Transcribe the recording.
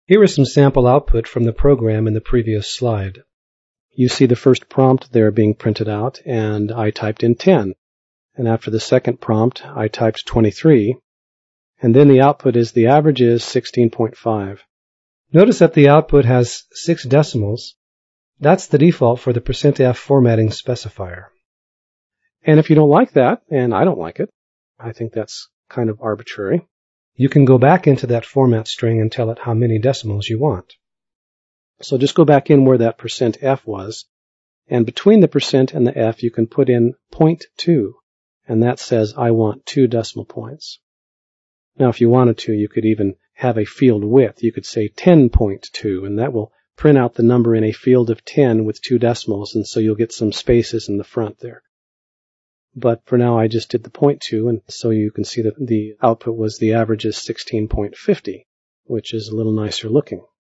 Here is some sample output from the program in the previous slide. You see the first prompt there being printed out, and I typed in 10. And after the second prompt, I typed 23. And then the output is the average is 16.5. Notice that the output has 6 decimals. That's the default for the %F formatting specifier. And if you don't like that, and I don't like it, I think that's kind of arbitrary, you can go back into that format string and tell it how many decimals you want. So just go back in where that %F was, and between the % and the F you can put in 0.2, and that says I want 2 decimal points. Now if you wanted to, you could even have a field width. You could say 10.2, and that will print out the number in a field of 10 with 2 decimals, and so you'll get some spaces in the front there. But for now I just did the 0.2, and so you can see that the output was the average is 16.50, which is a little nicer looking.